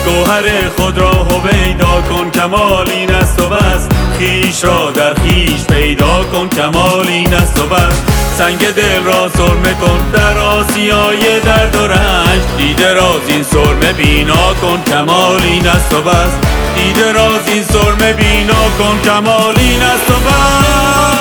گوهر خود را هویدا کن، کمال این است و بس. خویش را در خویش پیدا کن، کمال این است و بس. سنگ دل را سرمه کن در آسیای درد و رنج، دیده راز این سرمه بینا کن، کمال این است و بس. دیده راز این سرمه بینا کن، کمال این است و بس.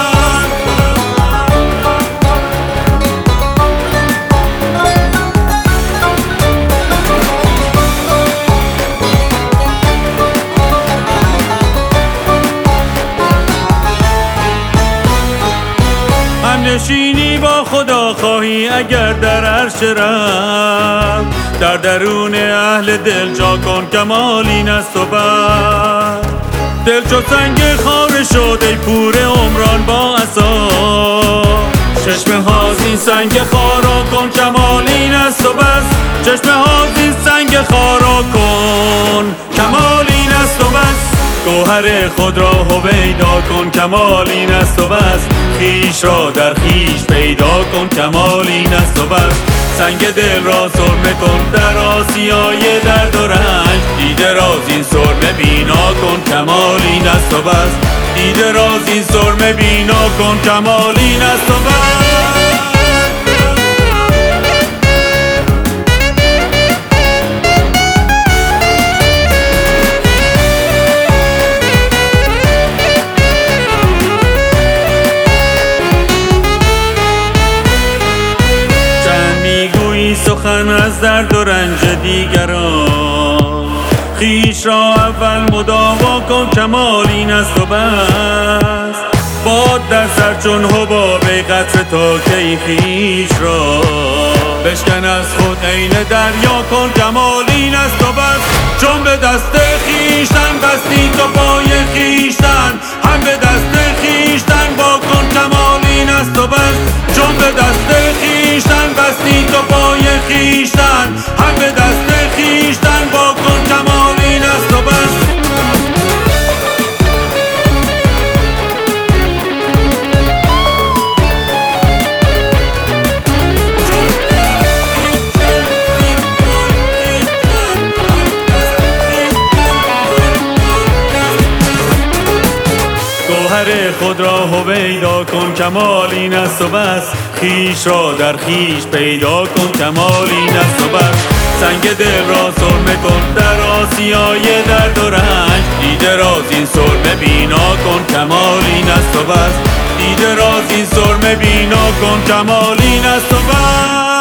نشینی با خدا خواهی اگر در عرش رب، در درون اهل دل جا کن، کمال این است و بس. دل چو سنگ خاره شد ای پور عمران با عصا، چشمه ها زین سنگ خارا کن، کمال این است و بس. چشمه ها زین سنگ خارا کن، کمال این است و بس. گوهر خود را هویدا کن، کمال این است و بس. خویش را در خویش پیدا کن، کمال این است و بس. سنگ دل را سرمه کن در آسیای درد و رنج، دیده راز این سرمه بینا کن، کمال این است و بس. دیده راز این سرمه بینا کن، کمال این است و بس. سخن از درد و رنج دیگران، خویش را اول مداوا کن، کمال این است و بس. باد در سر چون حباب قطره تا کی خویش را بشکن از خود عین دریا کن، کمال این است و بس. چون به دست خویشتن بستی تو پای خویشتن، هم به دست خویشتن با کن، کمال این است و بس. چون به دست خویشتن بستی تو پای خویشتن، هم به دست خویشتن با کن، کمال این است و بس. گوهر خود را هویدا کن، کمال این است و بس. خویش را در خویش پیدا کن، کمال این است و بس. سنگ دل را سرمه کن در آسیای درد و رنج، دیده راز این سرمه بینا کن، کمال این است و بس. دیده راز این سرمه بینا کن، کمال این است و بس.